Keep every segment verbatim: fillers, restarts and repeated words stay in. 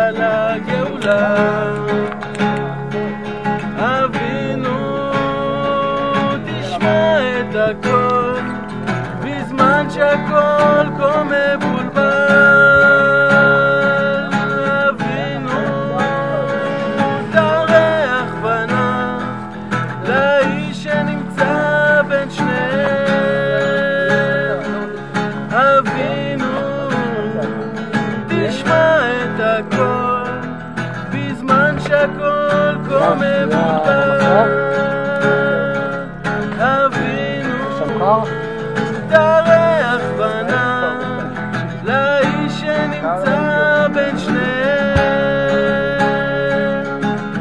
על הגאולה. אבינו תשמע את הכל בזמן שהכל כה מבולבל. אבינו תראה הכוונה לאיש שנמצא בין שניהם. אבינו תשמע את הכל בזמן שהכל כה מבולבל. תראה הכוונה לאיש שנמצא בין שניהם.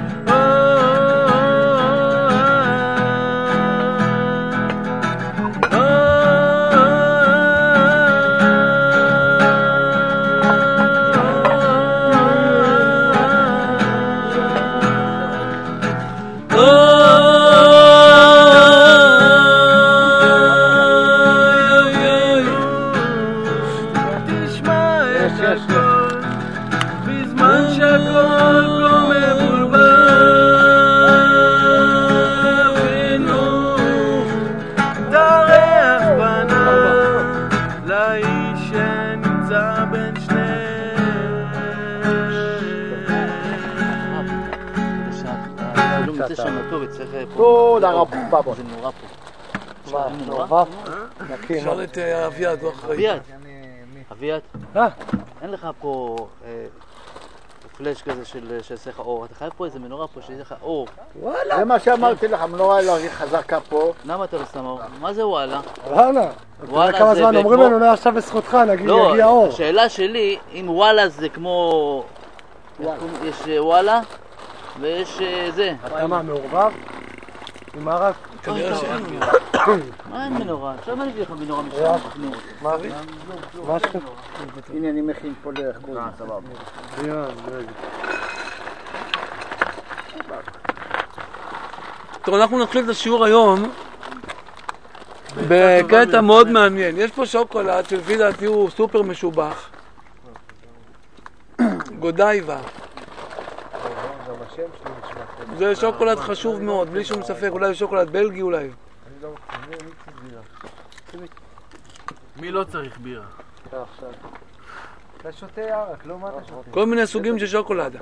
תודה רבה. זה נורא פה. מה, נורא? שאל את אביעד, הוא אחראי. אביעד, אביעד, אין לך פה פלאש כזה שעושה לך אור, אתה חייב פה איזה מנורה פה שיש לך אור. וואלה. זה מה שאמרתי לך, מנורה לא הכי חזקה פה. למה אתה לא שם אור? מה זה וואלה? וואלה. וואלה כמה זמן אומרים לנו, לא עכשיו בזכותך, נגיד, יגיע אור. לא, השאלה שלי, אם וואלה זה כמו... יש וואלה ויש זה. אתה מה, מעורבב? עם הרק? כנראה שאין מנורה. מה אין מנורה? עכשיו אני אביא לך מנורה משם. מה אבי? משהו? הנה אני מכין פה דרך קוראים. סבבה. טוב, אנחנו נתחיל את השיעור היום בקטע מאוד מעניין. יש פה שוקולד שלפי דעתי הוא סופר משובח. גודייבה. זה שוקולד חשוב מאוד, בלי שום ספק. אולי שוקולד בלגי אולי. מי לא צריך בירה? אתה שותה ירק, לא מה אתה שותה? כל מיני סוגים של שוקולדה.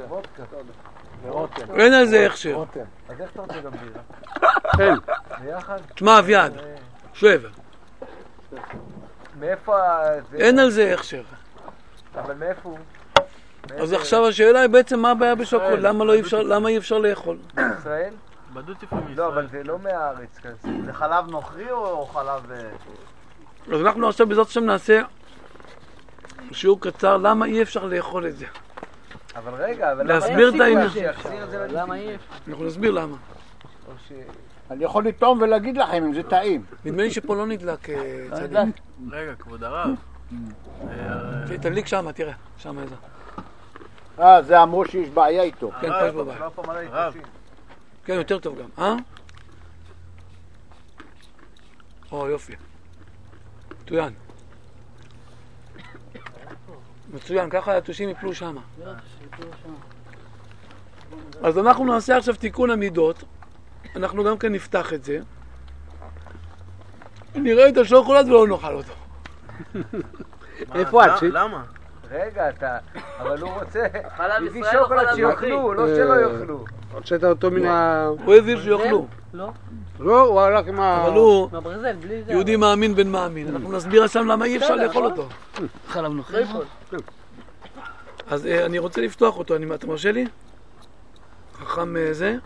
אין על זה הכשר. אז איך אתה רוצה גם בירה? אין. ביחד? תשמע אביעד, שב. מאיפה... אין על זה הכשר. אבל מאיפה הוא? אז עכשיו השאלה היא בעצם מה הבעיה בשוקולד, למה לא אפשר, למה אי אפשר לאכול? בישראל? בדוטי-פרי מישראל. לא, אבל זה לא מהארץ כזה. זה חלב נוכרי או חלב... אז אנחנו עכשיו בעזרת השם נעשה שיעור קצר למה אי אפשר לאכול את זה. אבל רגע, אבל להסביר את העניין. למה אי אפשר? אנחנו נסביר למה. אני יכול לטעום ולהגיד לכם אם זה טעים. נדמה לי שפה לא נדלק צדיק. רגע, כבוד הרב. תדליק שם, תראה, שם איזה. אה, זה אמרו שיש בעיה איתו. כן, פה יש בו בעיה. כן, יותר טוב גם, אה? או, יופי. מצוין. מצוין, ככה היתושים יפלו שמה. אז אנחנו נעשה עכשיו תיקון המידות. אנחנו גם כן נפתח את זה. נראה את השוקולד ולא נאכל אותו. איפה את? למה? רגע, אתה... אבל הוא רוצה... חלב הביא ישראל או שוקולד חלב שיאכלו, לא שלא יאכלו. הוצאת אותו מן ה... הוא הביא שיאכלו. לא. לא, הוא הלך עם ה... אבל הוא מהברזל, בלי זה. יהודי מאמין בן מאמין. אנחנו נסביר עכשיו למה אי אפשר לאכול אותו. חלב נוכרי? אז אני רוצה לפתוח אותו, אתה מרשה לי? חכם זה?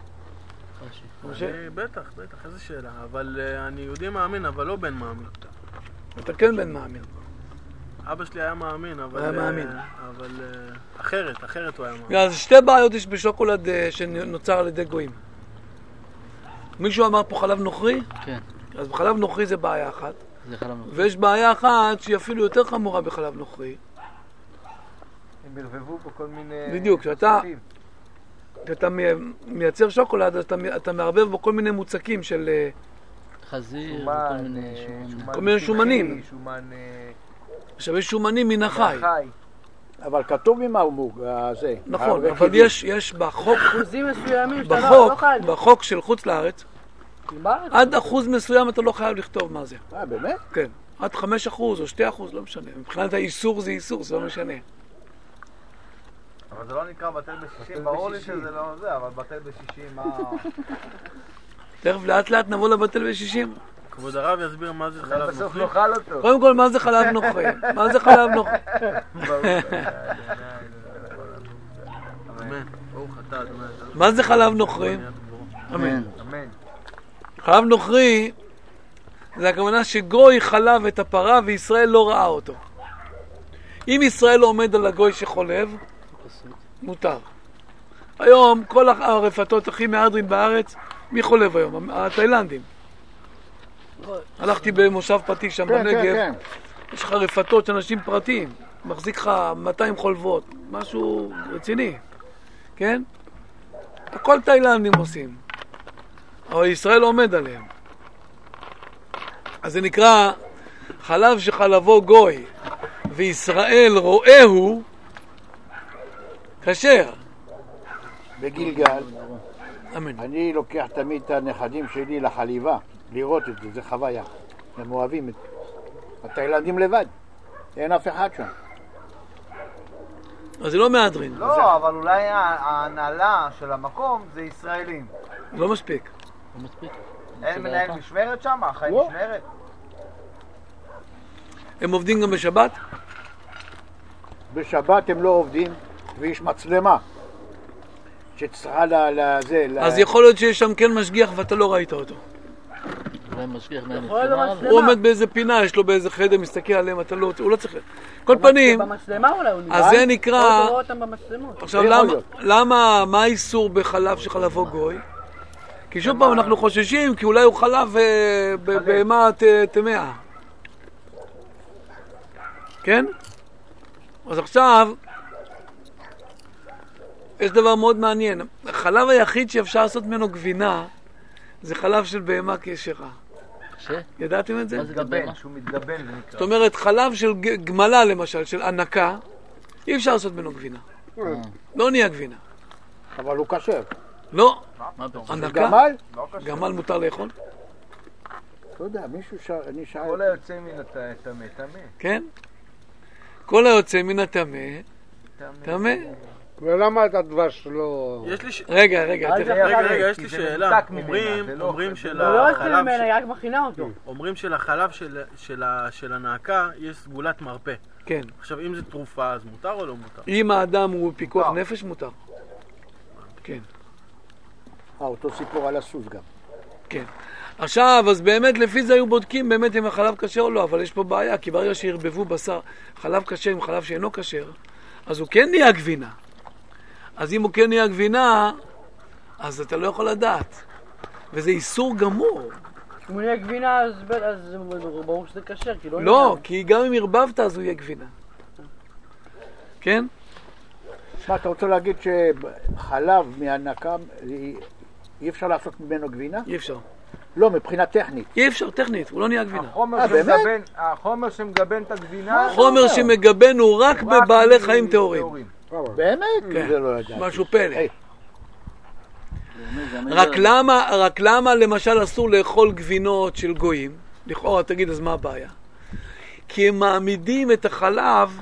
בטח, בטח, איזה שאלה. אבל אני יהודי מאמין, אבל לא בן מאמין. אתה כן בן מאמין. אבא שלי היה מאמין, אבל... היה מאמין. אבל אחרת, אחרת הוא היה מאמין. אז שתי בעיות יש בשוקולד שנוצר על ידי גויים. מישהו אמר פה חלב נוכרי? כן. אז בחלב נוכרי זה בעיה אחת. זה חלב נוכרי. ויש בעיה אחת שהיא אפילו יותר חמורה בחלב נוכרי. הם הרבבו פה כל מיני... בדיוק, שאתה... כשאתה מייצר שוקולד, אז אתה, אתה מערבב בו כל מיני מוצקים של... חזיר, שומן, כל מיני שומנים. כל מיני שומנים. שומן... עכשיו יש שומנים מן החי. אבל כתוב ממה הוא מוג, זה. נכון, אבל יש, יש בחוק, אחוזים מסוימים שאתה לא בחוק, חייב. בחוק של חוץ לארץ, בארץ? עד אחוז מסוים אתה לא חייב לכתוב מה זה. אה, באמת? כן, עד חמש אחוז או שתי אחוז, לא משנה. מבחינת האיסור זה איסור, זה לא משנה. אבל זה לא נקרא בטל בשישים, ברור לי שזה לא זה, אבל בטל בשישים, מה... תכף לאט לאט נבוא לבטל בשישים. כבוד הרב יסביר מה זה חלב בסוף נוכרי. נאכל אותו. קודם כל, מה זה חלב נוכרי? מה זה חלב נוכרי? אמן. ברוך אתה, אדוני. מה זה חלב נוכרי? אמן. אמן. חלב נוכרי זה הכוונה שגוי חלב את הפרה וישראל לא ראה אותו. אם ישראל לא עומד על הגוי שחולב, מותר. היום כל הרפתות הכי מהדרין בארץ, מי חולב היום? התאילנדים. הלכתי במושב פרטי שם כן, בנגב, כן, יש לך רפתות של אנשים פרטיים, מחזיק לך מאתיים חולבות, משהו רציני, כן? הכל תאילנדים עושים, אבל ישראל עומד עליהם. אז זה נקרא חלב שחלבו גוי וישראל רואהו כשר. בגילגל, אמן. אני לוקח תמיד את הנכדים שלי לחליבה, לראות את זה, זה חוויה. הם אוהבים את התאילנדים לבד, אין אף אחד שם. אז זה לא מהדרין, לא, אבל אולי ההנהלה של המקום זה ישראלים. לא מספיק. לא מספיק. אין מנהל משמרת שם? חיים לא. משמרת? הם עובדים גם בשבת? בשבת הם לא עובדים, ויש מצלמה שצריכה לזה... אז יכול להיות שיש שם כן משגיח ואתה לא ראית אותו. אולי משגיח יכול להיות מהמצלמה. במצלמה. הוא עומד באיזה פינה, יש לו באיזה חדר, מסתכל עליהם, אתה לא... הוא לא צריך... כל פנים, במצלמה אולי הוא נראה. אז זה נקרא... אתה רואה אותם במצלמות. עכשיו, יכול למה, להיות. למה, מה האיסור בחלב שחלבו גוי? כי שוב פעם אנחנו חוששים, כי אולי הוא חלב אה, ב- בהמה ט- טמאה. כן? אז עכשיו, יש דבר מאוד מעניין. החלב היחיד שאפשר לעשות ממנו גבינה, זה חלב של בהמה כשרה. ש? ידעתם את זה? מה זה גבן? מתגבן, שהוא מתגבן זה נקרא. זאת אומרת, חלב של ג- גמלה למשל, של ענקה, אי אפשר לעשות ממנו גבינה. לא נהיה גבינה. אבל הוא כשר. לא, מה פתאום? ענקה, גמל? לא קשה. גמל מותר לאכול, לא יודע, מישהו ש... אני שאל... כל היוצא מן הטמא, טמא. כן? כל היוצא מן הטמא, טמא. ולמה את הדבש לא... יש לי ש... רגע, רגע, אל תכף. תהיה- רגע, רגע, יש כי לי זה שאלה. מנותק ממנה, אומרים, זה לא אומרים אוכל. של לא לא יוצא החלב, ממנה, היא רק מכינה אותו. אומרים שלחלב של- של ה- של הנעקה יש סגולת מרפא. כן. עכשיו, אם זה תרופה, אז מותר או לא מותר? אם האדם הוא פיקוח מותר. נפש, מותר. כן, אה, אותו סיפור על הסוס גם. כן. עכשיו, אז באמת לפי זה היו בודקים באמת אם החלב כשר או לא, אבל יש פה בעיה, כי ברגע שהרבבו בשר חלב כשר עם חלב שאינו כשר, אז הוא כן נהיה גבינה. אז אם הוא כן נהיה גבינה, אז אתה לא יכול לדעת. וזה איסור גמור. אם הוא נהיה גבינה, אז ב- אז זה ברור שזה כשר, כי לא... לא, נהיה. כי גם אם הרבבת אז הוא יהיה גבינה. כן? מה, אתה רוצה להגיד שחלב מהנקה, אי אפשר לעשות ממנו גבינה? אי אפשר. לא, מבחינה טכנית. אי אפשר, טכנית, הוא לא נהיה גבינה. החומר אה, באמת? שמגבן, החומר שמגבן את הגבינה, חומר שמגבן הוא רק רק בבעלי מ- חיים טהורים. באמת? כן. זה לא ידעתי. משהו פלא. היי. רק למה, רק למה למשל אסור לאכול גבינות של גויים? לכאורה, תגיד, אז מה הבעיה? כי הם מעמידים את החלב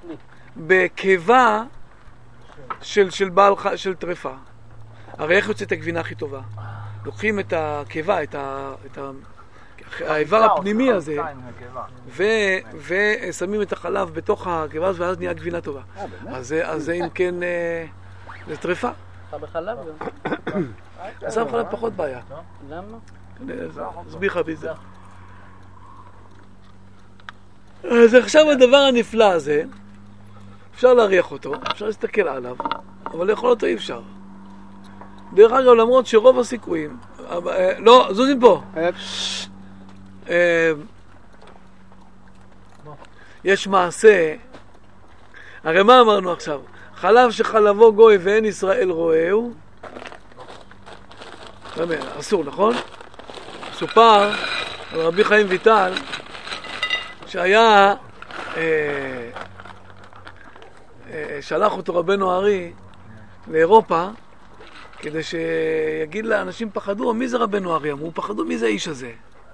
בקיבה של, של בעל, ח- של טרפה. הרי איך יוצאת הגבינה הכי טובה? לוקחים את הקיבה, את, ה, את ה, האיבר הפנימי הזה, ו, ושמים את החלב בתוך הקיבה הזאת, ואז נהיה גבינה טובה. אז, זה- אז זה אם כן, אה, זה טרפה. אתה בחלב גם. אז שם חלב פחות בעיה. למה? אסביר לך בזה. אז עכשיו הדבר הנפלא הזה, אפשר להריח אותו, אפשר להסתכל עליו, אבל לאכול אותו אי אפשר. דרך אגב, למרות שרוב הסיכויים, אבל, אה, לא, זוזים פה. אה, יש מעשה, הרי מה אמרנו עכשיו? חלב שחלבו גוי ואין ישראל רואהו, אסור, נכון? סופר על רבי חיים ויטל שהיה אה, שלח אותו רבנו הארי לאירופה, כדי שיגיד לאנשים פחדו, מי זה רבנו הארי? אמרו, פחדו, מי זה האיש הזה?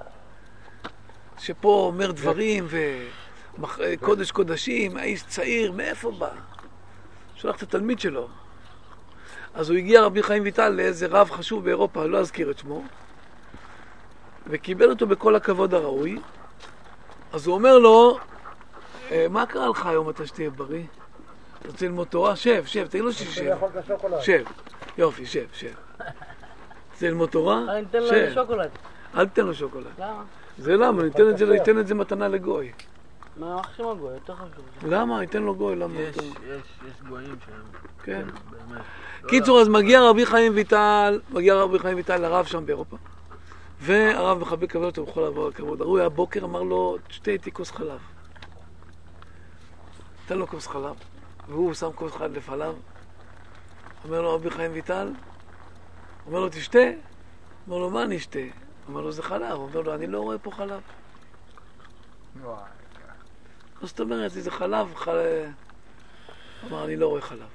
שפה אומר דברים וקודש קודשים, האיש צעיר, מאיפה בא? שלח את התלמיד שלו. אז הוא הגיע רבי חיים ויטל לאיזה רב חשוב באירופה, לא אזכיר את שמו, וקיבל אותו בכל הכבוד הראוי. אז הוא אומר לו, מה קרה לך היום אתה שתהיה בריא? אתה רוצה ללמוד תורה? שב, שב, תגיד לו ששב. שב, יופי, שב, שב. רוצה ללמוד תורה? אני אתן לו שוקולד. אל תתן לו שוקולד. למה? זה למה, ניתן את זה מתנה לגוי. מה עכשיו הגוי? יותר חשוב. למה? ניתן לו גוי, למה? יש, יש, יש גויים שהם... כן. באמת. קיצור, אז מגיע רבי חיים ויטל, מגיע רבי חיים ויטל לרב שם באירופה, והרב מחבק קבל אותו בכל עבור הכבוד. הוא היה בוקר, אמר לו, תשתה איתי כוס חלב. תן לו כוס חלב, והוא שם כוס חלב לפניו. אומר לו רבי חיים ויטל, אומר לו, תשתה. אומר לו, מה אני אשתה? אומר לו, זה חלב. אומר לו, אני לא רואה פה חלב. מה זאת אומרת, זה חלב, חלב. אמר, אני לא רואה חלב.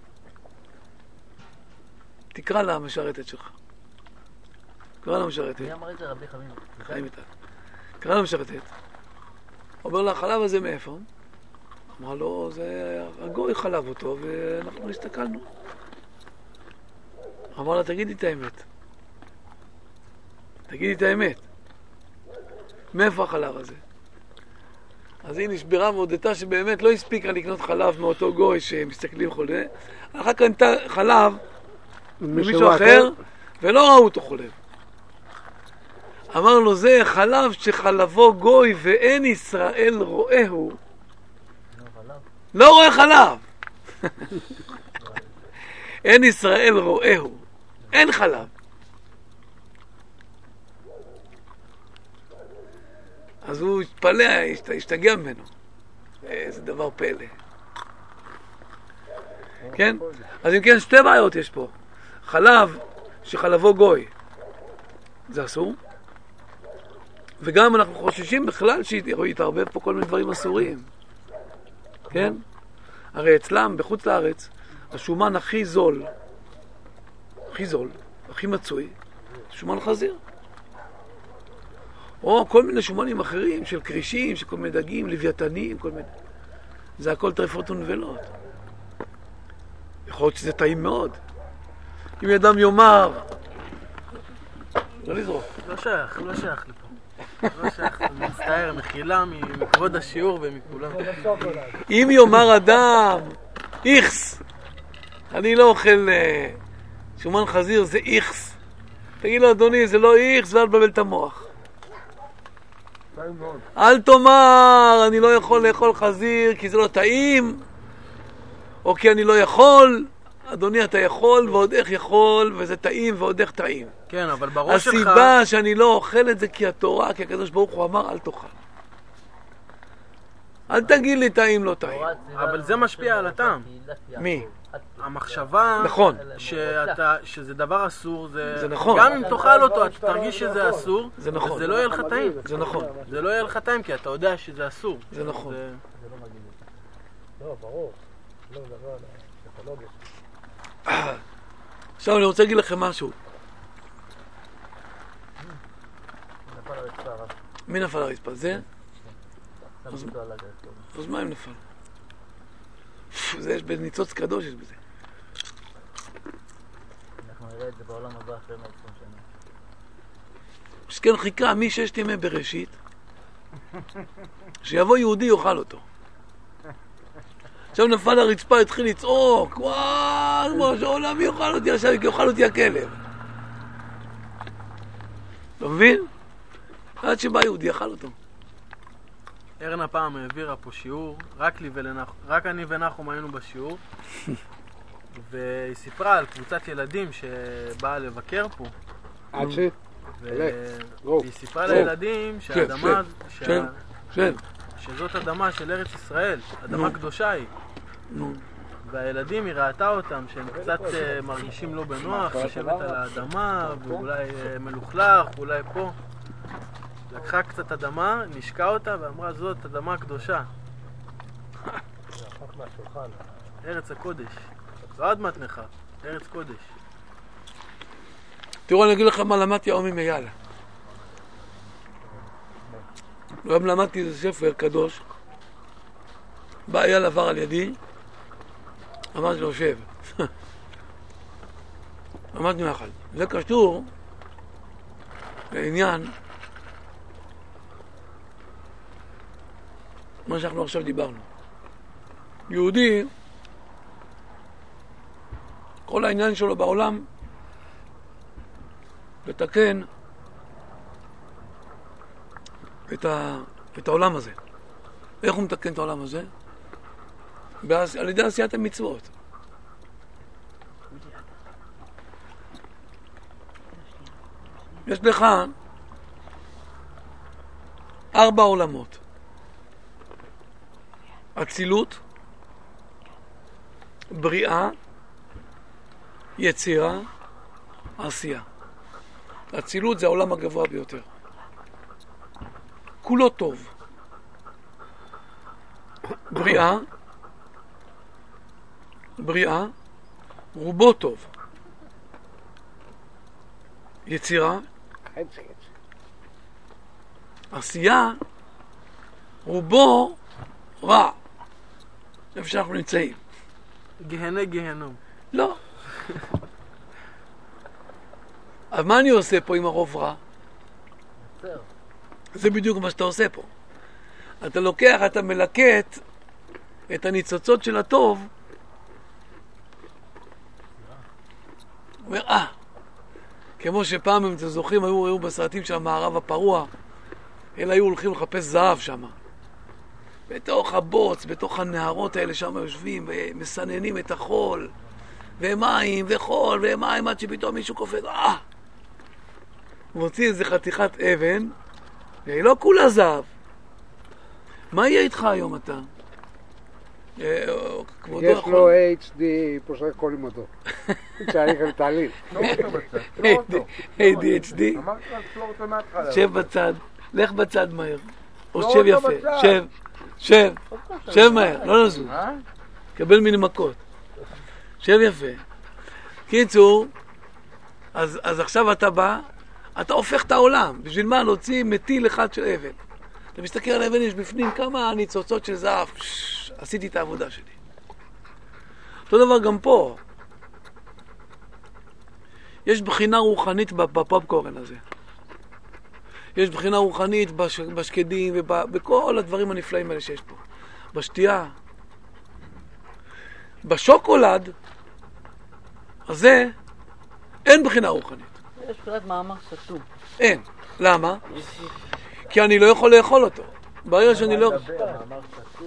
תקרא לה המשרתת שלך. קרא לה משרתת. מי אמר את זה? רבי חיים? חיים איתה. קרא לה משרתת. אומר לה, החלב הזה מאיפה? אמרה לו, זה הגוי חלב אותו, ואנחנו הסתכלנו. אמר לה, תגידי את האמת. תגידי את האמת. מאיפה החלב הזה? אז היא נשברה והודתה שבאמת לא הספיקה לקנות חלב מאותו גוי שמסתכלים חולה. אחר כך קנתה חלב ממישהו אחר, ולא ראו אותו חולב. אמר לו, זה חלב שחלבו גוי ואין ישראל רואהו. לא רואה חלב. אין ישראל רואהו. אין חלב. אז הוא התפלא, השתגע ממנו. איזה דבר פלא. כן? אז אם כן, שתי בעיות יש פה. חלב שחלבו גוי, זה אסור. וגם אנחנו חוששים בכלל שיתערבב פה כל מיני דברים אסורים. כן? הרי אצלם, בחוץ לארץ, השומן הכי זול, הכי זול, הכי מצוי, שומן חזיר. או כל מיני שומנים אחרים של קרישים, של כל מיני דגים, לוויתנים, כל מיני. זה הכל טרפות ונבלות. יכול להיות שזה טעים מאוד. אם אדם יאמר, לא לזרוק. לא שייך, לא שייך לפה. לא שייך, אני מצטער, מחילה מכבוד השיעור ומכולם. אם יאמר אדם, איכס, אני לא אוכל שומן חזיר, זה איכס. תגיד לו, אדוני, זה לא איכס, ואל תבלבל את המוח. אל תאמר, אני לא יכול לאכול חזיר כי זה לא טעים, או כי אני לא יכול. אדוני, אתה יכול ועוד איך יכול, וזה טעים ועוד איך טעים. כן, אבל בראש שלך... הסיבה שאני לא אוכל את זה כי התורה, כי הקדוש ברוך הוא אמר, אל תאכל. אל תגיד לי טעים לא טעים. אבל זה משפיע על הטעם. מי? המחשבה נכון. שאתה, שזה דבר אסור, זה... זה נכון. גם אם תאכל אותו, אתה תרגיש שזה אסור, זה נכון. זה לא יהיה לך טעים. זה נכון. זה לא יהיה לך טעים, כי אתה יודע שזה אסור. זה נכון. לא, ברור. לא, זה לא, פסיכולוגיה. עכשיו אני רוצה להגיד לכם משהו. מי נפל הרצפה? זה? אז מה אם נפל? זה יש בניצוץ קדוש, יש בזה. אנחנו נראה את זה בעולם הבא אחרי עשרים שנה. שכן חיכה מששת ימי בראשית, שיבוא יהודי יאכל אותו. עכשיו נפל הרצפה, התחיל לצעוק, וואו, מה שהעולם יאכל אותי עכשיו, יאכל אותי הכלב. אתה מבין? עד שבא יהודי יאכל אותו. ארנה פעם העבירה פה שיעור, רק לי ולנחום, רק אני ונחום היינו בשיעור, והיא סיפרה על קבוצת ילדים שבאה לבקר פה. עד ש... והיא סיפרה לילדים שהאדמה, כן. שזאת אדמה של ארץ ישראל, אדמה קדושה היא. והילדים, היא ראתה אותם שהם קצת מרגישים לא בנוח, לשבת על האדמה, ואולי מלוכלך, ואולי פה. לקחה קצת אדמה, נשקה אותה ואמרה, זאת אדמה קדושה. ארץ הקודש. לא אדמת נחר, ארץ קודש. תראו, אני אגיד לכם מה למדתי היום עם אייל. היום למדתי איזה ספר קדוש. בא אייל עבר על ידי, אמרתי לו, שב. אמרתי יחד. זה קשור לעניין מה שאנחנו עכשיו דיברנו. יהודי, כל העניין שלו בעולם לתקן את, ה, את העולם הזה. איך הוא מתקן את העולם הזה? בעש, על ידי עשיית המצוות. יש לך ארבע עולמות. אצילות, בריאה, יצירה, עשייה. אצילות זה העולם הגבוה ביותר. כולו טוב. בריאה, בריאה, רובו טוב. יצירה, עשייה, רובו רע. איפה שאנחנו נמצאים. גהנה גהנום. לא. אז מה אני עושה פה עם הרוב רע? זה בדיוק מה שאתה עושה פה. אתה לוקח, אתה מלקט את הניצוצות של הטוב. אומר, אה, כמו שפעם, אם אתם זוכרים, היו, היו בסרטים של המערב הפרוע, אלה היו הולכים לחפש זהב שם. בתוך הבוץ, בתוך הנהרות האלה שם יושבים ומסננים את החול, ומים וחול ומים, עד שפתאום מישהו קופץ, אה! הוא מוציא איזה חתיכת אבן, והיא לא כולה זהב. מה יהיה איתך היום אתה? יש לו אייץ' די, פושט קולים אותו. צריך לתעליל. איי די אייץ' די? שב בצד, לך בצד מהר. או שב יפה, שב, שב, שב מהר, לא נזוז. קבל מיני מכות. שב יפה. קיצור, אז עכשיו אתה בא, אתה הופך את העולם. בשביל מה? להוציא מטיל אחד של אבן. אתה מסתכל על האבן, יש בפנים כמה ניצוצות של זהב. עשיתי את העבודה שלי. אותו דבר גם פה. יש בחינה רוחנית בפופקורן הזה. יש בחינה רוחנית בש, בשקדים ובכל הדברים הנפלאים האלה שיש פה. בשתייה. בשוקולד הזה אין בחינה רוחנית. יש בחינת מאמר סתום. אין. למה? כי אני לא יכול לאכול אותו. ברגע שאני לא... מאמר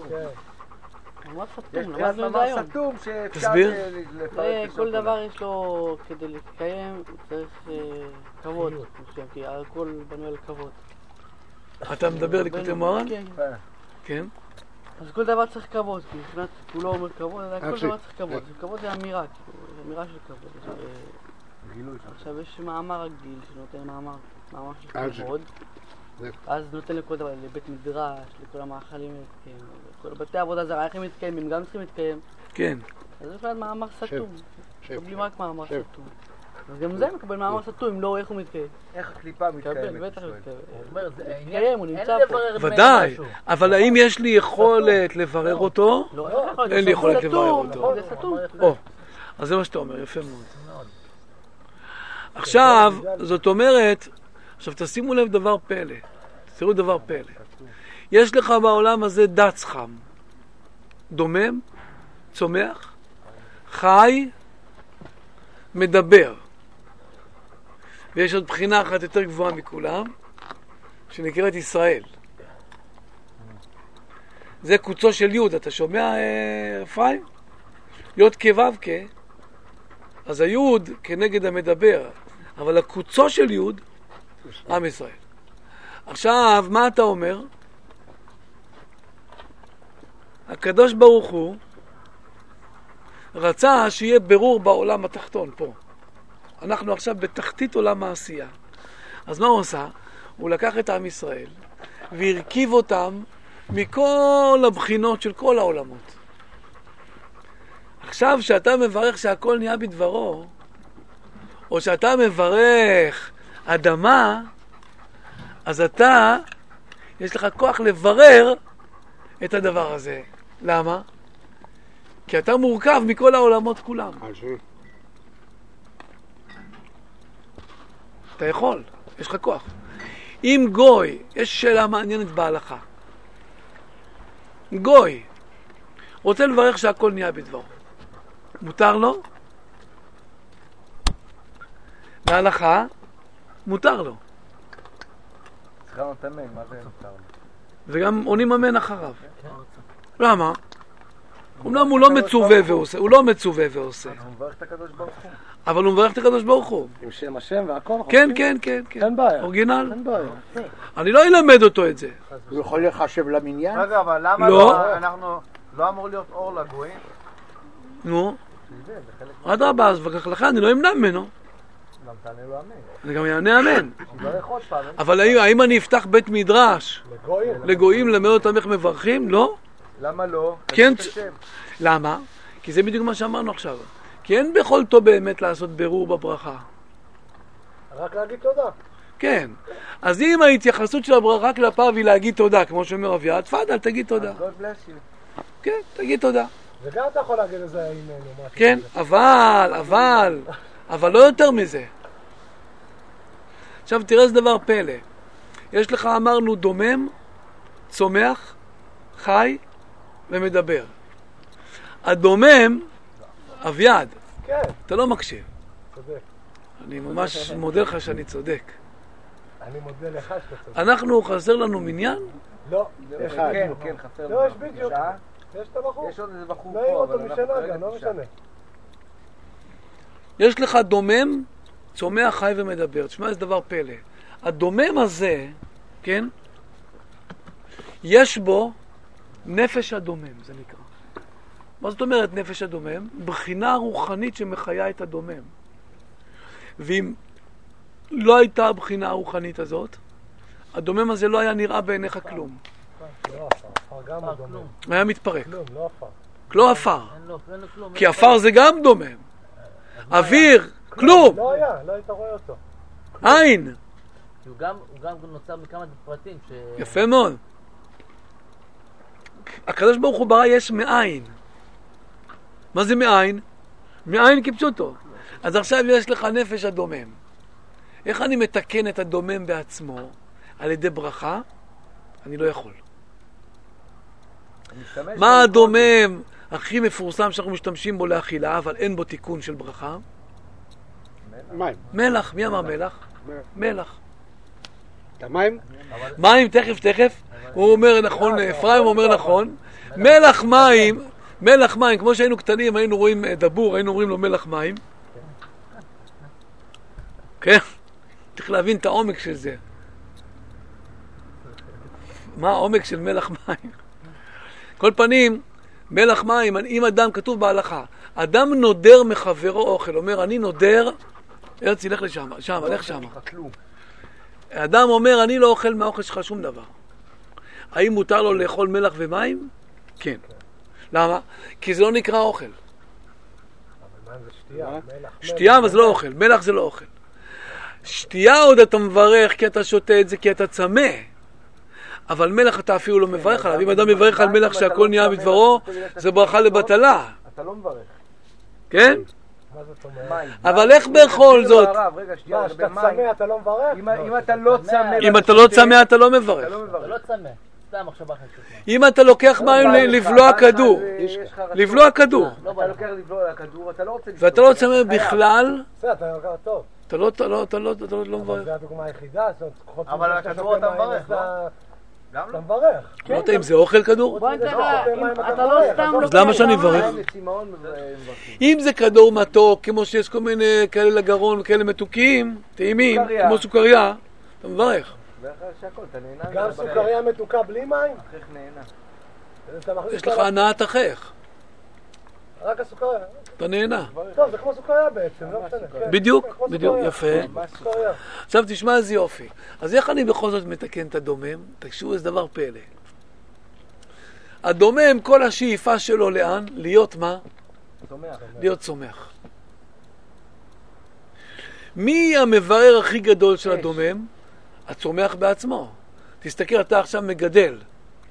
סתום, יש מאמר סתום שאפשר... כל דבר יש לו, כדי להתקיים, צריך כבוד. כי הכל בנוי על כבוד. אתה מדבר לקוטי מוהר"ן? כן. כן. אז כל דבר צריך כבוד, כי מבחינת כולו אומר כבוד, כל דבר צריך כבוד. כבוד זה אמירה, זה אמירה של כבוד. עכשיו יש מאמר רגיל שנותן מאמר, מאמר של כבוד. אז נותן לכל דבר, לבית מדרש, לכל המאכלים להתקיים, לכל בתי עבודה זרה, איך הם מתקיימים, הם גם צריכים להתקיים. כן. אז יש להם מאמר סתום, מקבלים רק מאמר סתום. אז גם זה מקבל מאמר סתום, אם לא איך הוא מתקיים. איך הקליפה מתקיימת. בטח הוא מתקיים, הוא נמצא פה. ודאי, אבל האם יש לי יכולת לברר אותו? אין לי יכולת לברר אותו. זה סתום. אז זה מה שאתה אומר, יפה מאוד. עכשיו, זאת אומרת, עכשיו תשימו לב דבר פלא, תראו דבר פלא. יש לך בעולם הזה דץ חם, דומם, צומח, חי, מדבר. ויש עוד בחינה אחת יותר גבוהה מכולם, שנקראת ישראל. זה קוצו של יוד, אתה שומע אפרים? יוד כבב כ, אז היוד כנגד המדבר, אבל הקוצו של יוד, עם ישראל. עכשיו, מה אתה אומר? הקדוש ברוך הוא רצה שיהיה ברור בעולם התחתון פה. אנחנו עכשיו בתחתית עולם העשייה. אז מה הוא עושה? הוא לקח את עם ישראל והרכיב אותם מכל הבחינות של כל העולמות. עכשיו שאתה מברך שהכל נהיה בדברו, או שאתה מברך אדמה, אז אתה, יש לך כוח לברר את הדבר הזה. למה? כי אתה מורכב מכל העולמות כולם. אתה יכול, יש לך כוח. אם גוי, יש שאלה מעניינת בהלכה. גוי רוצה לברך שהכל נהיה בדברו. מותר לו? בהלכה, מותר לו. צריכה נותן מי, מה זה מותר לו? וגם עונים אמן אחריו. למה? אומנם הוא לא מצווה ועושה, הוא לא מצווה ועושה. הוא מברך את הקדוש ברוך הוא. אבל הוא מברך את הקדוש ברוך הוא. עם שם השם והכל? כן, כן, כן, כן. אין בעיה. אורגינל. אין בעיה. אני לא אלמד אותו את זה. הוא יכול לחשב למניין? רגע, אבל למה לא. לא, אנחנו, לא אמור להיות אור לגויים? נו. אדרבה, אז לכן אני לא אמנע ממנו. גם תענה לו אמן. אני גם יענה אמן. שיברך עוד פעם. אבל האם האם אני אפתח בית מדרש לגויים למד אותם איך מברכים? לא. למה לא? כן. למה? כי זה בדיוק מה שאמרנו עכשיו. כי אין ביכולתו באמת לעשות בירור בברכה. רק להגיד תודה. כן. אז אם ההתייחסות של הברכה כלפיו היא להגיד תודה, כמו שאומר אביעד, תפאדל, תגיד תודה. God bless you. כן, תגיד תודה. וגם אתה יכול להגיד את זה אימנו. כן, אבל, אבל, אבל לא יותר מזה. עכשיו תראה איזה דבר פלא. יש לך, אמרנו, דומם, צומח, חי ומדבר. הדומם, אביעד, כן. אתה לא מקשיב. צודק. אני ממש מודה לך שאני צודק. אני מודה לך שאתה צודק. אנחנו, חסר לנו מניין? לא. אחד. כן, כן, חסר. לא, יש בדיוק. יש את הבחור. יש עוד איזה בחור לא העיר פה, אותו אבל אנחנו משנה כרגע גם, לא תשעה. משנה. יש לך דומם, צומח, חי ומדבר. תשמע, זה דבר פלא. הדומם הזה, כן? יש בו נפש הדומם, זה נקרא. מה זאת אומרת נפש הדומם? בחינה רוחנית שמחיה את הדומם. ואם לא הייתה הבחינה הרוחנית הזאת, הדומם הזה לא היה נראה בעיניך כלום. לא אפר, אפר גם הדומם. היה מתפרק. כלום, לא אפר. לא אפר. כי אפר זה גם דומם. אוויר, כלום. לא היה, לא היית רואה אותו. עין. הוא גם נוצר מכמה פרטים ש... יפה מאוד. הקדוש ברוך הוא ברא יש מאין. מה זה מאין? מאין כפשוטו. אז עכשיו יש לך נפש הדומם. איך אני מתקן את הדומם בעצמו? על ידי ברכה? אני לא יכול. מה הדומם הכי מפורסם שאנחנו משתמשים בו לאכילה, אבל אין בו תיקון של ברכה? מים. מלח. מי אמר מלח? מלח. את המים? מים, תכף, תכף. הוא אומר נכון, אפרים אומר נכון. מלח מים, מלח מים, כמו שהיינו קטנים, היינו רואים דבור, היינו רואים לו מלח מים. כן? צריך להבין את העומק של זה. מה העומק של מלח מים? כל פנים, מלח מים, אם אדם, כתוב בהלכה, אדם נודר מחברו אוכל, אומר, אני נודר, ארץ ילך לשם, שם, הלך שם. אדם אומר, אני לא אוכל מהאוכל שלך שום דבר. האם מותר לו לאכול מלח ומים? כן. למה? כי זה לא נקרא אוכל. אבל מים זה שתייה. שתייה, אבל זה לא אוכל. מלח זה לא אוכל. שתייה עוד אתה מברך כי אתה שותה את זה, כי אתה צמא. אבל מלח אתה אפילו לא מברך עליו. אם אדם מברך על מלח שהכל נהיה בדברו, זה ברכה לבטלה. אתה לא מברך. כן? מה זאת אומרת? אבל איך בכל זאת? מה, שאתה צמא אתה לא מברך? אם אתה לא צמא... אם אתה לא צמא אתה לא מברך. אתה לא צמא, סתם עכשיו אחרי שוטה. אם אתה לוקח מים לבלוע כדור, לבלוע כדור, אתה לוקח לבלוע כדור, אתה לא רוצה... ואתה לא צמא בכלל, בסדר, אתה לוקח טוב. אתה לא, אתה לא, אתה לא, אתה לא אבל מברך. זה הדוגמה היחידה, זאת אומרת, אבל על הכדור אתה מברך, לא? גם אתה מברך. לא יודע אם זה אוכל כדור? בוא נתן לה, אתה לא סתם אז למה שאני מברך? לצמאון מברכים. אם זה כדור מתוק, כמו שיש כל מיני כאלה לגרון וכאלה מתוקים, טעימים, כמו סוכריה, אתה מברך. שהכל, אתה נהנה. גם סוכריה מתוקה בלי מים? איך נהנה. אתה מכניס יש לך הנעת אחיך, רק הסוכריה. אתה נהנה. טוב, זה כמו סוכריה בעצם, לא משנה. כן. בדיוק, כמו בדיוק, סוכריה. יפה. סוכריה. עכשיו תשמע איזה יופי. אז איך אני בכל זאת מתקן את הדומם? תקשיבו איזה דבר פלא. הדומם, כל השאיפה שלו לאן? להיות מה? להיות צומח. מי המברר הכי גדול של הדומם? הצומח בעצמו. תסתכל, אתה עכשיו מגדל.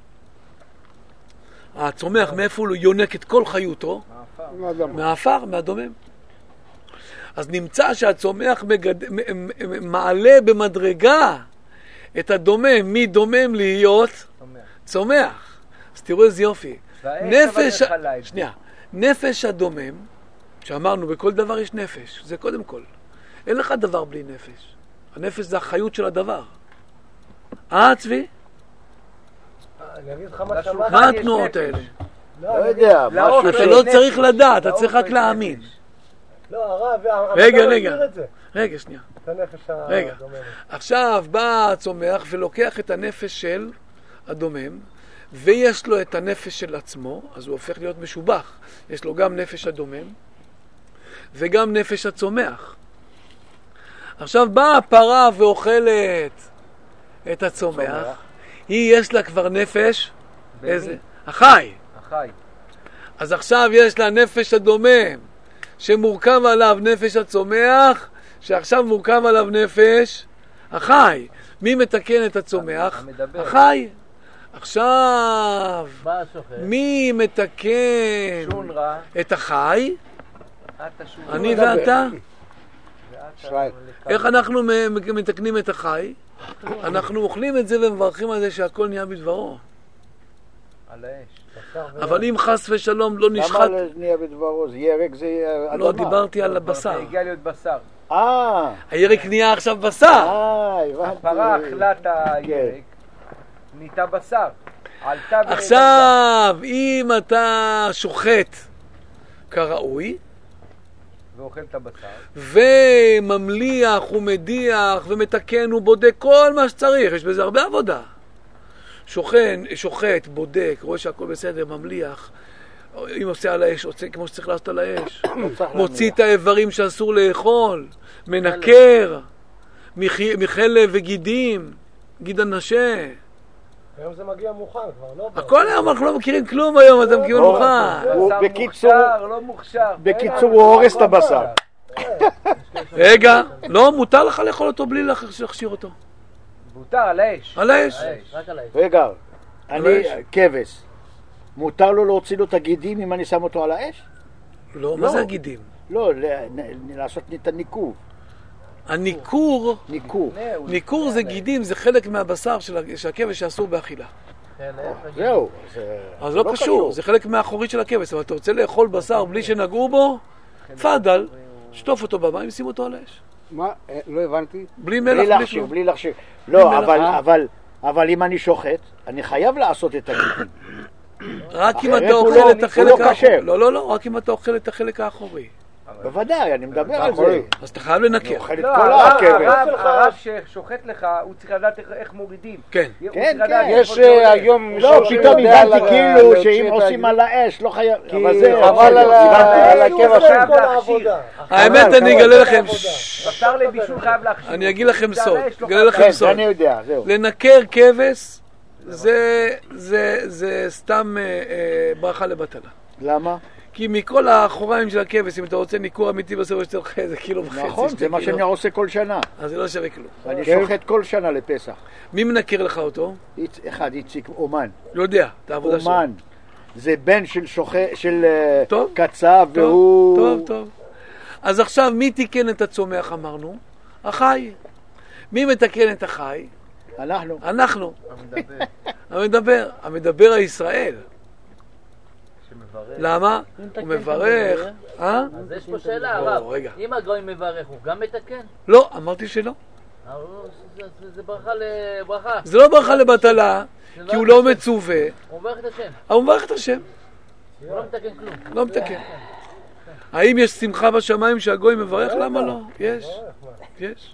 הצומח, מאיפה הוא יונק את כל חיותו? מהאפר, מהדומם. אז נמצא שהצומח מגד... מעלה במדרגה את הדומם, מדומם להיות צומח. אז תראו איזה יופי. נפש, שנייה, נפש הדומם, שאמרנו בכל דבר יש נפש, זה קודם כל. אין לך דבר בלי נפש. הנפש זה החיות של הדבר. אה, צבי? אני אגיד לך מה שאמרת. מה התנועות האלה? לא יודע, משהו אתה לא צריך לדעת, אתה צריך רק להאמין. לא, הרב, רגע, רגע, רגע, שנייה. את הנפש הדומם. רגע, עכשיו בא הצומח ולוקח את הנפש של הדומם, ויש לו את הנפש של עצמו, אז הוא הופך להיות משובח. יש לו גם נפש הדומם, וגם נפש הצומח. עכשיו באה הפרה ואוכלת את הצומח, היא יש לה כבר נפש, איזה? החי. החי. אז עכשיו יש לה נפש הדומם, שמורכב עליו נפש הצומח, שעכשיו מורכב עליו נפש החי. מי מתקן את הצומח? החי. עכשיו, מי מתקן את החי? אני ואתה. איך אנחנו מתקנים את החי? אנחנו אוכלים את זה ומברכים על זה שהכל נהיה בדברו. על האש. אבל אם חס ושלום לא נשחט... למה נהיה בדברו? זה ירק, זה אדמה. לא, דיברתי על הבשר. זה הגיע להיות בשר. אה. הירק נהיה עכשיו בשר. אה, הבנתי. הפרה אכלה את הירק, נהייתה בשר. עכשיו, אם אתה שוחט כראוי, ואוכל את הבשר, וממליח ומדיח ומתקן ובודק כל מה שצריך, יש בזה הרבה עבודה. שוכן, שוחט, בודק, רואה שהכל בסדר, ממליח, אם עושה על האש, עושה כמו שצריך לעשות על האש, מוציא את האיברים שאסור לאכול, מנקר, מחלב וגידים, גיד הנשה. היום זה מגיע מוכן כבר, לא? הכל היום אנחנו לא מכירים כלום היום, אתה מכיר מוכן. בקיצור, לא מוכשר. בקיצור, הוא הורס את הבשר. רגע, לא, מותר לך לאכול אותו בלי להכשיר אותו. מותר, על האש. על האש. רגע, אני כבש. מותר לו להוציא לו את הגידים אם אני שם אותו על האש? לא, מה זה הגידים? לא, לעשות את הניקוב. הניקור, ניקור. ניקור זה גידים, זה חלק מהבשר של הכבש שאסור באכילה. זהו. אז לא קשור, זה חלק מהאחורית של הכבש, אבל אתה רוצה לאכול בשר בלי שנגעו בו, פאדל, שטוף אותו במים, שים אותו על האש. מה? לא הבנתי. בלי מלח, בלי להכשיר, בלי להכשיר. לא, אבל, אבל אם אני שוחט, אני חייב לעשות את הגידים. רק אם אתה אוכל את החלק האחורי. לא, לא, לא, רק אם אתה אוכל את החלק האחורי. בוודאי, אני מדבר על זה. אז אתה חייב לנקר. לא, הרב ששוחט לך, הוא צריך לדעת איך מורידים. כן. כן, כן. יש היום... לא, פתאום הבנתי כאילו שאם עושים על האש, לא חייב... אבל זה חבל על הקבע של... האמת, אני אגלה לכם... בשר לבישול חייב להכשיר. אני אגיד לכם סוד. אגלה לכם סוד. אני יודע, זהו. לנקר כבש זה סתם ברכה לבטלה. למה? כי מכל האחוריים של הכבש, אם אתה רוצה ניקור אמיתי בסופו של דבר, זה קילו וחצי. נכון, זה מה שאני עושה כל שנה. אז זה לא שווה כלום. אני שוחט כל שנה לפסח. מי מנקר לך אותו? אחד, איציק אומן. לא יודע, את העבודה שלו. אומן. זה בן של שוחט, של קצב, והוא... טוב, טוב. אז עכשיו, מי תיקן את הצומח, אמרנו? החי. מי מתקן את החי? אנחנו. אנחנו. המדבר. המדבר הישראל. למה? הוא מברך. אה? אז יש פה שאלה, הרב. אם הגוי מברך, הוא גם מתקן? לא, אמרתי שלא. זה ברכה לברכה. זה לא ברכה לבטלה, כי הוא לא מצווה. הוא מברך את השם. הוא מברך את השם. הוא לא מתקן כלום. לא מתקן. האם יש שמחה בשמיים שהגוי מברך? למה לא? יש. יש.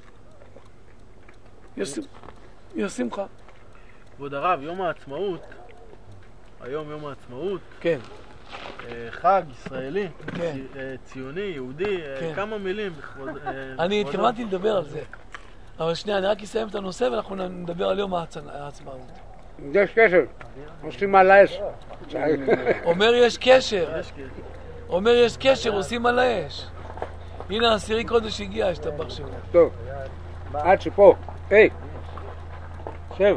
יש שמחה. כבוד הרב, יום העצמאות, היום יום העצמאות, כן. חג ישראלי, ציוני, יהודי, כמה מילים. אני התכוונתי לדבר על זה, אבל שנייה, אני רק אסיים את הנושא ואנחנו נדבר על יום העצמאות. יש קשר, עושים על האש. אומר יש קשר, אומר יש קשר, עושים על האש. הנה העשירי קודש הגיע, השתבח שמו. טוב, עד שפה, היי, שב.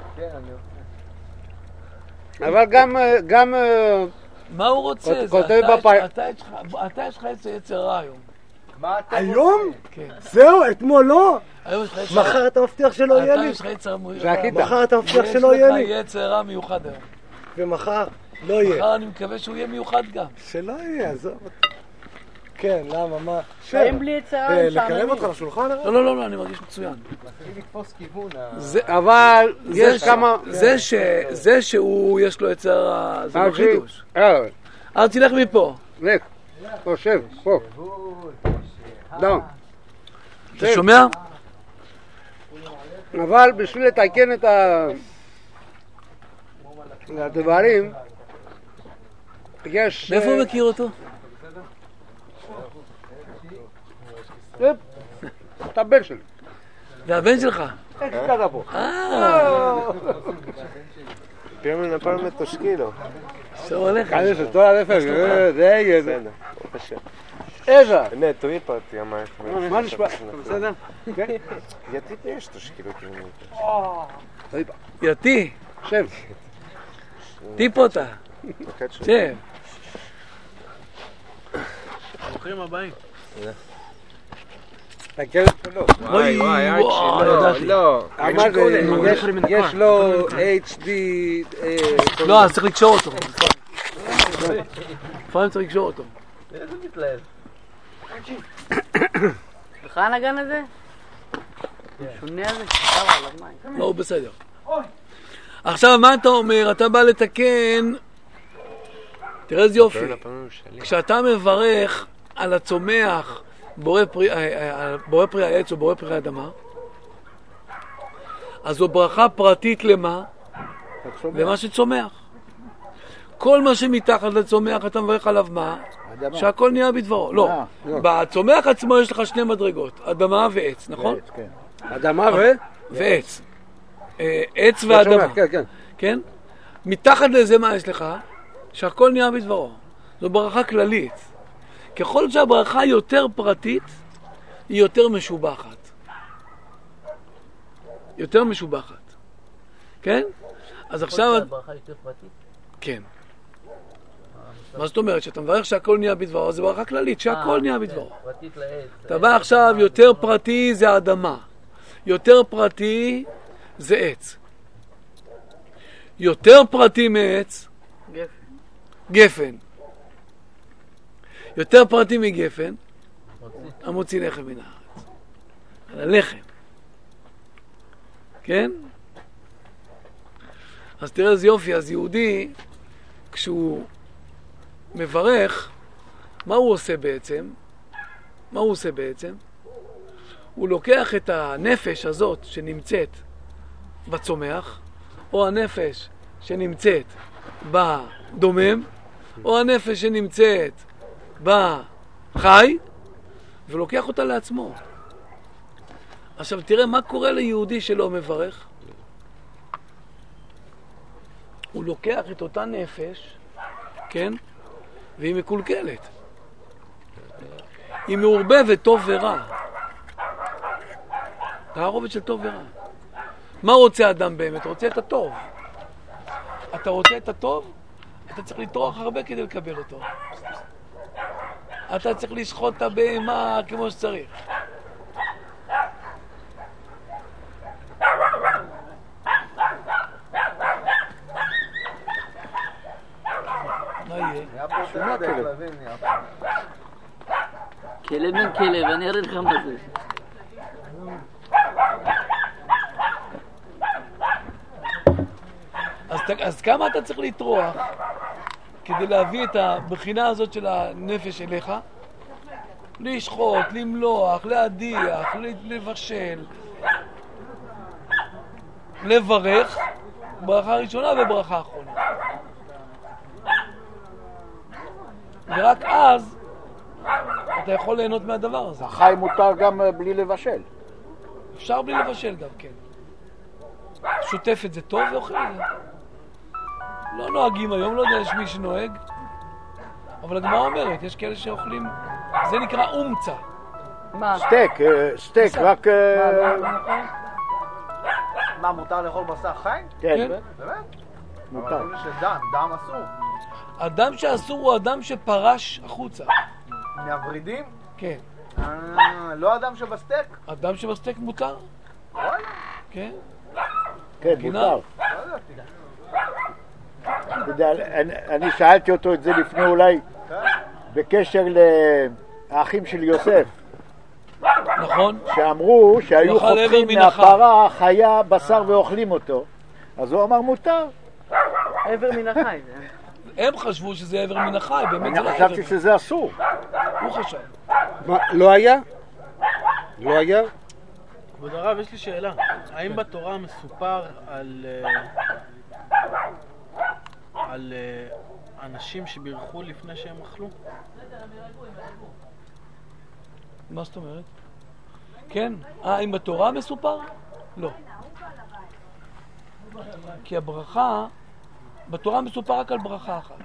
אבל גם, גם... מה הוא רוצה? כותב בפי... אתה יש לך יצר רע היום. היום? כן. זהו, אתמול לא. מחר אתה מבטיח שלא יהיה לי. אתה יש לך יצר רע. מחר אתה מבטיח שלא יהיה לי. יש לך יצר רע מיוחד היום. ומחר לא יהיה. מחר אני מקווה שהוא יהיה מיוחד גם. שלא יהיה, עזוב. כן, למה, מה? חיים בלי יצרה, לקרב אותך לשולחן? לא, לא, לא, אני מרגיש מצוין. מתחילים לתפוס כיוון. אבל יש כמה... זה שהוא יש לו יצר רע, זה לא חידוש. אל תלך מפה. לך, פה, שב, פה. דאון. אתה שומע? אבל בשביל לתקן את הדברים, יש... מאיפה הוא מכיר אותו? את הבן שלי. זה הבן שלך? איך קרה פה? אה. Prima naturalmente schilo. שואו עליך. כנראה שתור הרפר, זה יהיה זה. בסדר. איזה? Ne, to ipak ja maj. מה נשמע? בסדר? כן? Ja ti nešto schilo ti. יתי. שב. טיפ אותה. שב. ברוכים הבאים. הכלב שלו. וואי וואי, לא, לא. יש לו אייץ' די... לא, אז צריך לקשור אותו. לפעמים צריך לקשור אותו. איזה מתלהב. לך הנגן הזה? שונה הזה ששרה עליו מים. לא, הוא בסדר. עכשיו, מה אתה אומר? אתה בא לתקן... תראה איזה יופי. כשאתה מברך על הצומח, בורא פרי, בורא פרי העץ או בורא פרי האדמה, אז זו ברכה פרטית למה? למה שצומח. כל מה שמתחת לצומח אתה מברך עליו מה? שהכל נהיה בדברו. לא, בצומח עצמו יש לך שני מדרגות, אדמה ועץ, נכון? אדמה ו? ועץ. עץ ואדמה. כן? מתחת לזה מה יש לך? שהכל נהיה בדברו. זו ברכה כללית. ככל שהברכה יותר פרטית, היא יותר משובחת. יותר משובחת. כן? אז עכשיו... ברכה יותר פרטית? כן. מה זאת אומרת? שאתה מברך שהכל נהיה בדברו, זה ברכה כללית, שהכל נהיה בדברו. פרטית לעץ. אתה בא עכשיו, יותר פרטי זה האדמה. יותר פרטי זה עץ. יותר פרטי מעץ, גפן. גפן. יותר פרטי מגפן, המוציא לחם מן הארץ. על הלחם. כן? אז תראה איזה יופי, אז יהודי, כשהוא מברך, מה הוא עושה בעצם? מה הוא עושה בעצם? הוא לוקח את הנפש הזאת שנמצאת בצומח, או הנפש שנמצאת בדומם, או הנפש שנמצאת בחי, ולוקח אותה לעצמו. עכשיו תראה מה קורה ליהודי שלא מברך. הוא לוקח את אותה נפש, כן? והיא מקולקלת. היא מעורבבת טוב ורע. תערובת של טוב ורע. מה רוצה האדם באמת? רוצה את הטוב. אתה רוצה את הטוב? אתה צריך לטרוח הרבה כדי לקבל אותו. אתה צריך לשחוט את הבהמה כמו שצריך. מה יהיה? כלב בן כלב, אני אראה לך מה זה. אז, אז כמה אתה צריך לטרוח כדי להביא את הבחינה הזאת של הנפש אליך? לשחוט, למלוח, להדיח, לבשל, לברך, ברכה ראשונה וברכה אחרונה. ורק אז אתה יכול ליהנות מהדבר הזה. החי מותר גם בלי לבשל. אפשר בלי לבשל גם, כן. שוטף את זה טוב ואוכל את זה. לא נוהגים היום, לא יודע, יש מי שנוהג. אבל הגמרא אומרת, יש כאלה שאוכלים, זה נקרא אומצה. מה? סטייק, סטייק, רק... מה, מותר לאכול בשר חי? כן. באמת? מותר. אבל שדם, דם אסור. אדם שאסור הוא אדם שפרש החוצה. מהוורידים? כן. אה, לא אדם שבסטייק? אדם שבסטייק מותר. וואלה. כן. כן, גינה? מותר. לא ידעתי. אתה יודע, אני- אני שאלתי אותו את זה לפני אולי בקשר לאחים של יוסף, נכון? שאמרו שהיו הוא אכל חותכים איבר מן החי. מהפרה חיה בשר ואוכלים אותו, אז הוא אמר מותר. עבר מן החי. הם חשבו שזה עבר מן החי, באמת אני זה לא עבר. חשבתי שזה אסור. הוא חשב. מה, לא היה? לא היה? כבוד הרב, יש לי שאלה. האם בתורה מסופר על אה, על אה, אנשים שבירכו לפני שהם אכלו? מה זאת אומרת? כן. אה, אם בתורה מסופר? לא. כי הברכה, בתורה מסופר רק על ברכה אחת.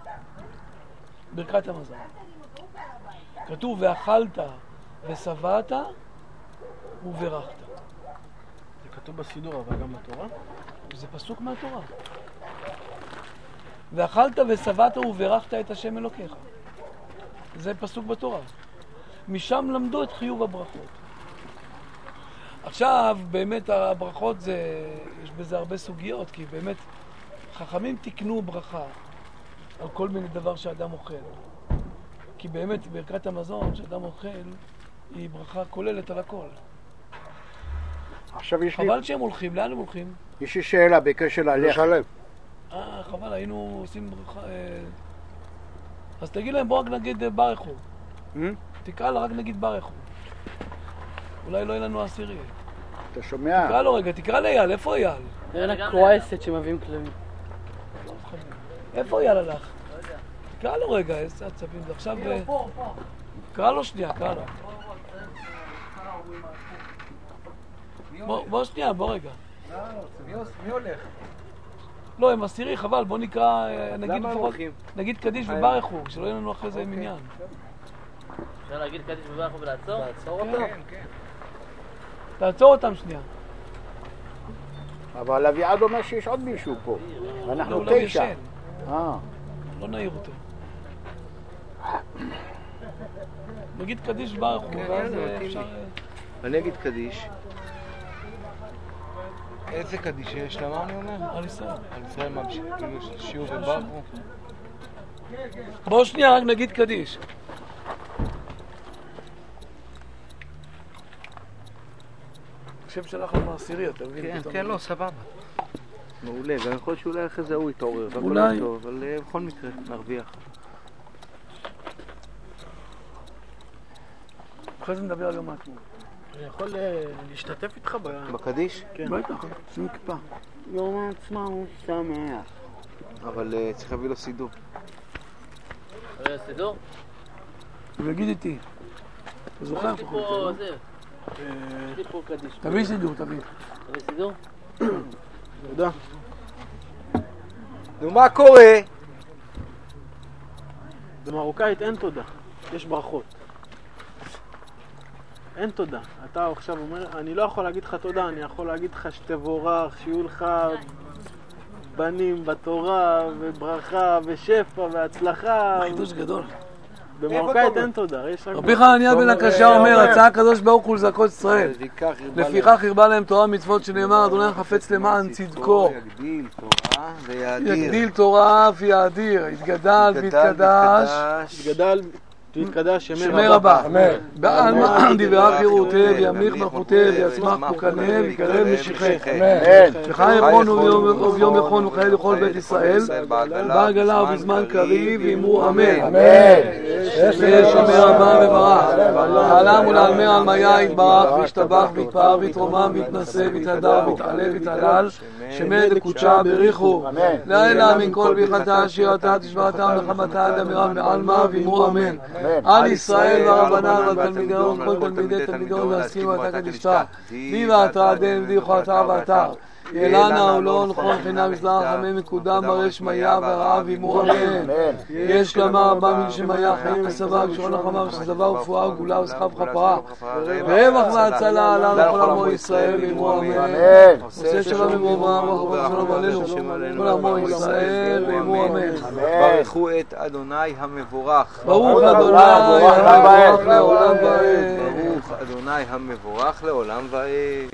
ברכת המזון. כתוב, ואכלת ושבעת וברכת. זה כתוב בסידור, אבל גם בתורה? זה פסוק מהתורה. ואכלת ושבעת וברכת את השם אלוקיך. זה פסוק בתורה. משם למדו את חיוב הברכות. עכשיו, באמת הברכות זה, יש בזה הרבה סוגיות, כי באמת חכמים תקנו ברכה על כל מיני דבר שאדם אוכל. כי באמת ברכת המזון שאדם אוכל היא ברכה כוללת על הכל. עכשיו יש לי, חבל שהם הולכים, לאן הם הולכים? יש לי שאלה בקשר ללחם. ירושלים. אה, חבל, היינו עושים ברכה... אה... אז תגיד להם, בוא רק נגיד אה, ברך הוא. תקרא לו, רק נגיד ברך הוא. אולי לא יהיה לנו עשירי. אתה שומע? תקרא לו רגע, תקרא לאייל, איפה אייל? זה לקרואסת שמביאים כלבים. איפה אייל הלך? תקרא לו רגע, איזה עצבים זה עכשיו... קרא לו שנייה, קרא לו. בוא שנייה, בוא רגע. מי הולך? לא, הם עשירי, חבל, בוא נקרא, נגיד לפחות, נגיד קדיש וברכו, שלא יהיה לנו אחרי זה מניין. אפשר להגיד קדיש וברכו ולעצור? לעצור כן, אותו? כן. תעצור אותם שנייה. אבל אביעד אומר שיש עוד מישהו פה. אנחנו לא, תשע. ישן. אה. לא נעיר אותו. נגיד קדיש וברכו, ואז אפשר... אני אגיד קדיש. איזה קדיש יש לה? מה אני אומר? על ישראל. על ישראל ממשיך, כאילו שיעור וברכו. בוא שנייה, רק נגיד קדיש. השם שלח לנו עשירי, אתה מבין? כן, כן, לא, סבבה. מעולה, גם יכול להיות שאולי אחרי זה הוא יתעורר. אולי. אבל בכל מקרה, נרוויח. אחרי זה נדבר על יום העצמאות. אני יכול להשתתף איתך ב... בקדיש? כן. בטח, שים כיפה. יום העצמאות שמח. אבל צריך להביא לו סידור. רגע, סידור? הוא יגיד איתי. אתה זוכר? יש לי פה זה. יש לי פה קדיש. תביא סידור, תביא. תביא סידור? תודה. נו, מה קורה? במרוקאית אין תודה, יש ברכות. אין תודה. אתה עכשיו אומר, אני לא יכול להגיד לך תודה, אני יכול להגיד לך שתבורך, שיהיו לך בנים בתורה, וברכה, ושפע, והצלחה. חידוש גדול. במרוקאית אין תודה. יש רק... רבי חנניה בן הקשה אומר, רצה הקדוש ברוך הוא לזכות ישראל. לפיכך הרבה להם תורה מצוות שנאמר, אדוני חפץ למען צדקו. יגדיל תורה ויאדיר. יגדיל תורה ויאדיר. יתגדל ויתקדש. יתגדל ויתקדש שמי רבה. בעלמא דברה חירותי וימליך מלכותי ויצמח פוקנה ויקרב משיחי. וחי יחון וביום יחון וחיי לכל בית ישראל. בעגלה ובזמן קריב ואמרו אמן. שמי רבה וברך. לעלם ולעלמי עלמיה יתברך וישתבח ויתפאר ויתרומם ויתנשא ויתהדר ויתעלה ויתהלל. שמי דקודשה בריחו. לילה מן כל ברכתה שירתה תשבעתם נחמתה דמירם בעלמא ואמרו אמן. על ישראל והרבנן והתלמידון, כל תלמידי תלמידון והסכימו ואתה קדישתה. די ואתה דן ודי חועתה ואתה. אלנה ולא נכון חינם מסלח חמם מקודם ברש מיה והרעב עמו אמן. יש לומר ארבע מיל שמיה חיים וסבב שרון החמה ושזבה ורפואה וגאולה ושכר וכפרה ורווח והצלה עליו וכל עמו ישראל ועמו אמן. עושה שלום עמו אברהם וחבר שלום עלינו כל עמו ישראל ועמו אמן. ברכו את אדוני המבורך. ברוך אדוני המבורך לעולם ועד. ברוך אדוני המבורך לעולם ועד.